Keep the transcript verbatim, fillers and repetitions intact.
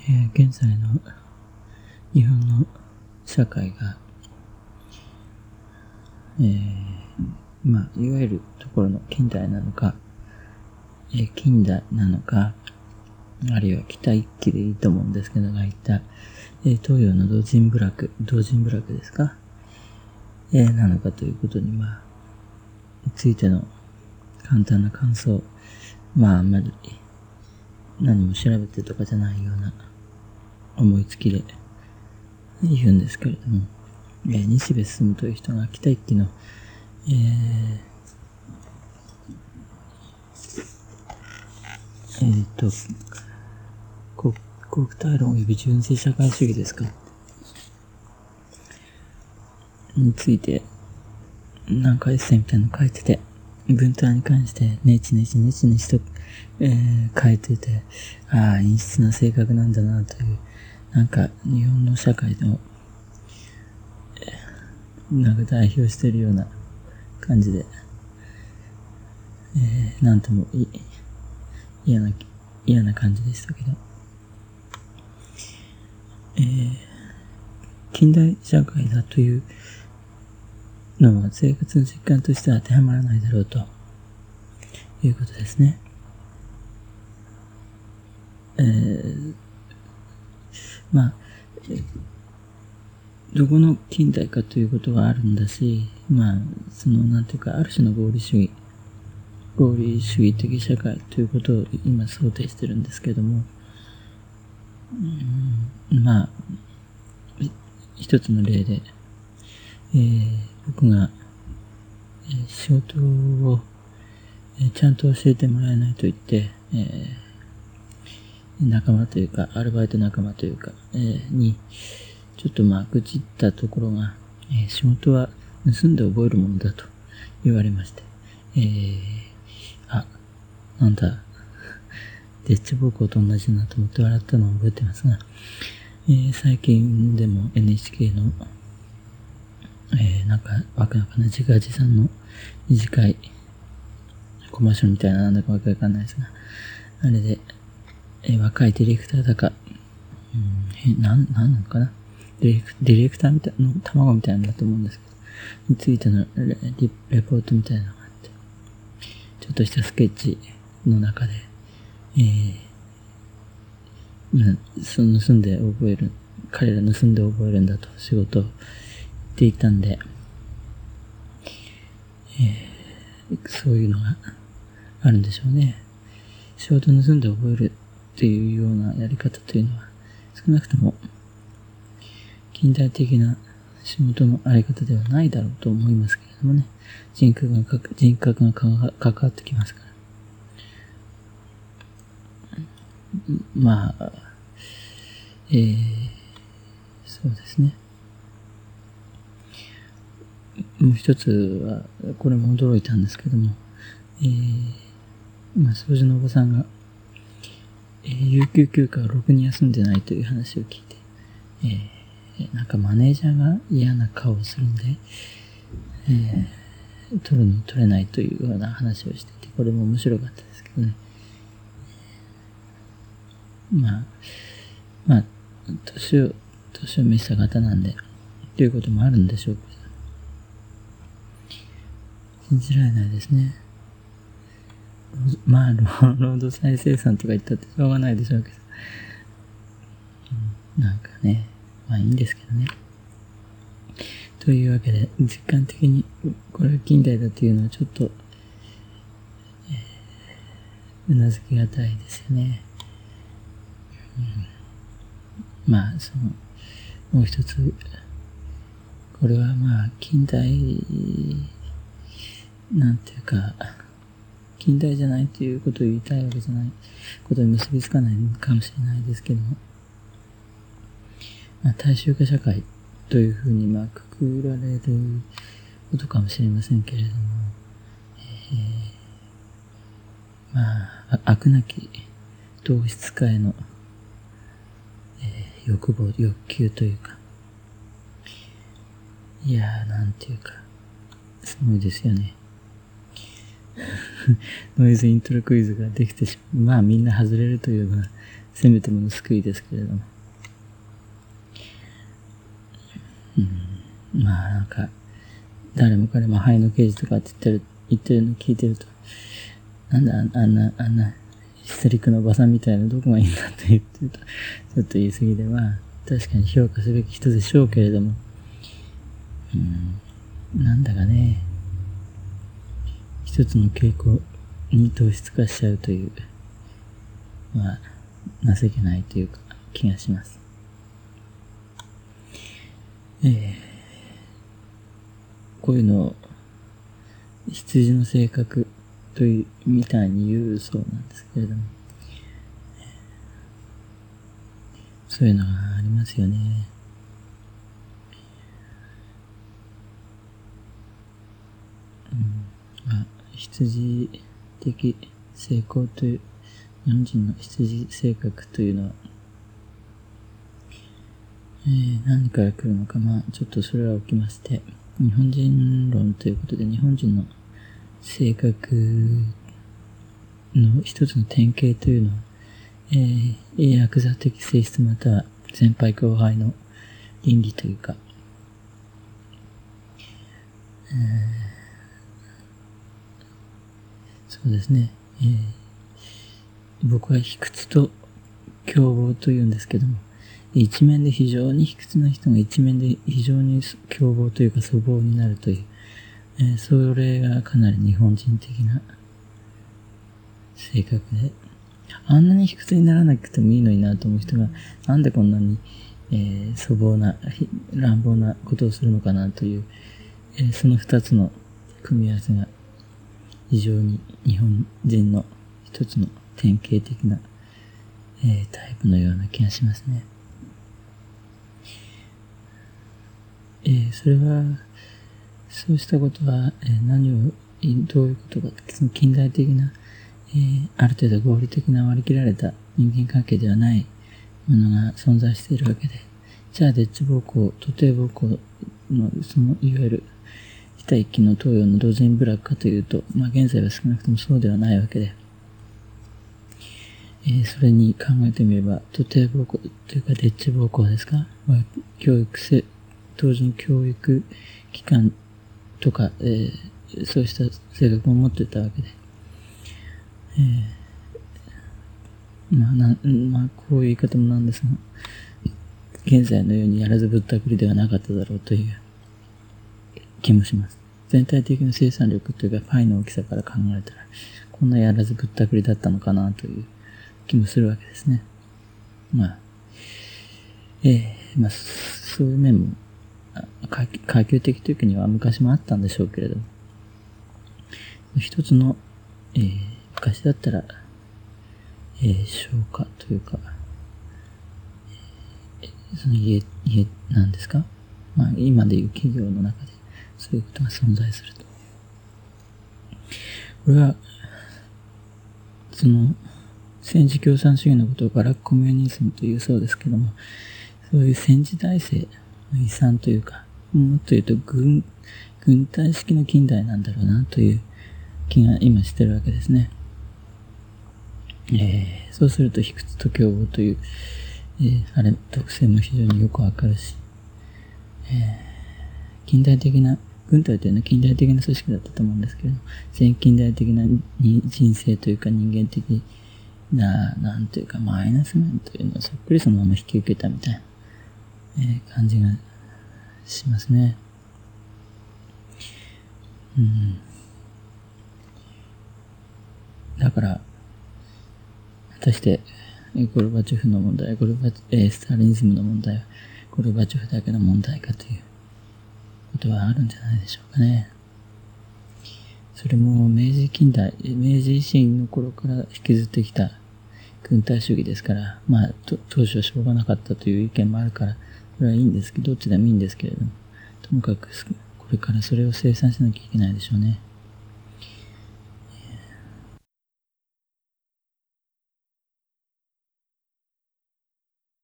えー、現在の日本の社会が、えー、まあ、いわゆるところの近代なのか、えー、近代なのか、あるいは北一揆でいいと思うんですけどが言った、えー、東洋の同人部落、同人部落ですか、えー、なのかということに、まあ、についての簡単な感想、まあ、あんまり何も調べてとかじゃないような思いつきで言うんですけれども、えー、西部進という人が北一揆の、えー、えー、っと、国国体論及び純正社会主義ですかについて、なんかエッセイみたいなの書いてて、文体に関してネチネチネチネチと、えー、書いてて、ああ、陰湿な性格なんだなという、なんか日本の社会の、えー、なんか代表しているような感じで、えー、なんともい嫌な、嫌な感じでしたけど、えー、近代社会だというのは生活の実感としては当てはまらないだろうということですね。えー、まあ、どこの近代かということはあるんだし、まあ、その、なんていうか、ある種の合理主義、合理主義的社会ということを今想定してるんですけども、うん、まあ、一つの例で、えー、僕が、えー、仕事を、えー、ちゃんと教えてもらえないと言って、えー、仲間というか、アルバイト仲間というか、えー、に、ちょっとまあ、愚痴ったところが、えー、仕事は盗んで覚えるものだと言われまして、えー、あ、なんだ、デッチ暴行と同じだなと思って笑ったのを覚えてますが、えー、最近でも エヌエイチケー の、えー、なんか、わかんないかな、自画自賛の短いコマーシャルみたいななんだかわかんないですが、あれで、えー、若いディレクターだか、うん、なん、なんなのかな、ディレク、ディレクターみたいな、卵みたいなんだと思うんですけど、についてのレ、レポートみたいなのがあって、ちょっとしたスケッチの中で、えー、その盗んで覚える、彼ら盗んで覚えるんだと仕事を言っていたんで、えー、そういうのがあるんでしょうね。仕事を盗んで覚えるっていうようなやり方というのは、少なくとも近代的な仕事のあり方ではないだろうと思いますけれどもね。人格がか、人格が関わってきますから。まあ、えー、そうですね。もう一つは、これも驚いたんですけども、えー、まあ、掃除のおばさんが、えー、有給休暇をろくに休んでないという話を聞いて、えー、なんかマネージャーが嫌な顔をするんで、えー、取るの取れないというような話をしていて、これも面白かったですけどね。まあ、まあ、年を、年を召した方なんで、ということもあるんでしょうけど、信じられないですね。まあ、労働再生産とか言ったってしょうがないでしょうけど、うん、なんかね、まあいいんですけどね。というわけで、実感的にこれが近代だというのはちょっと、えー、うなずきがたいですよね。うん、まあ、その、もう一つ、これはまあ、近代、なんていうか、近代じゃないということを言いたいわけじゃないことに結びつかないかもしれないですけども、まあ、大衆化社会というふうにまあくくられることかもしれませんけれども、えー、まあ、悪なき同質化への、えー、欲望、欲求というか、いやー、なんていうか、すごいですよね。ノイズイントロクイズができてしまう。まあみんな外れるというのはせめてもの救いですけれども。うん、まあなんか、誰も彼も灰の刑事とかって言ってる、言ってるの聞いてると、なんだあんな、あんな、ヒステリックのおばさんみたいなどこがいいんだって言ってると、ちょっと言い過ぎで、まあ、確かに評価すべき人でしょうけれども、うん、なんだかね、一つの傾向に突出化しちゃうという、まあ、情けないというか、気がします。えー、こういうのを、羊の性格という、みたいに言うそうなんですけれども、そういうのがありますよね。うん、まあ、羊的成功という、日本人の羊性格というのは、えー、何から来るのか、まあ、ちょっとそれは起きまして、日本人論ということで、日本人の性格の一つの典型というのは、えー、ヤクザ的性質または先輩後輩の倫理というか、えー、そうですね、えー、僕は卑屈と凶暴というんですけども、一面で非常に卑屈な人が一面で非常に凶暴というか粗暴になるという、えー、それがかなり日本人的な性格で、あんなに卑屈にならなくてもいいのになと思う人が、なんでこんなに、えー、粗暴な、乱暴なことをするのかなという、えー、その二つの組み合わせが非常に日本人の一つの典型的な、えー、タイプのような気がしますね。えー、それは、そうしたことは、えー、何を、どういうことか、その近代的な、えー、ある程度合理的な割り切られた人間関係ではないものが存在しているわけで、じゃあ、デッチ暴行、徒弟暴行の、その、いわゆる、非一揆の東洋の同人部落かというと、まあ、現在は少なくともそうではないわけで、えー、それに考えてみれば、徒弟暴行というか、デッチ暴行ですか、まあ、教育せ、当人教育機関とか、えー、そうした性格を持っていたわけで、えー、まあな、まあ、こういう言い方もなんですが、現在のようにやらずぶったくりではなかっただろうという気もします。全体的な生産力というか、パイの大きさから考えたら、こんなやらずぶったくりだったのかなという気もするわけですね。まあ、えー、まあ、そういう面も、階級的という国は昔もあったんでしょうけれども、一つの、えー、昔だったら、えー、消化というか、えー、その家、家なんですか、まあ、今でいう企業の中でそういうことが存在すると。これは、その、戦時共産主義のことをバラックコミュニズムというそうですけども、そういう戦時体制の遺産というか、もっと言うと軍、軍隊式の近代なんだろうなという気が今してるわけですね。えー、そうすると卑屈と凶暴という、えー、あれ、特性も非常によくわかるし、えー、近代的な、軍隊というのは近代的な組織だったと思うんですけども、全近代的な人生というか人間的な、なんというかマイナス面というのをそっくりそのまま引き受けたみたいな、えー、感じがしますね。うん。だから、果たして、ゴルバチョフの問題、ゴルバチ、えー、スターリニズムの問題は、ゴルバチョフだけの問題かということはあるんじゃないでしょうかね。それも明治近代、明治維新の頃から引きずってきた軍隊主義ですから、まあ、当初はしょうがなかったという意見もあるから、それはいいんですけど、どっちでもいいんですけれども、ともかく、これからそれを生産しなきゃいけないでしょうね。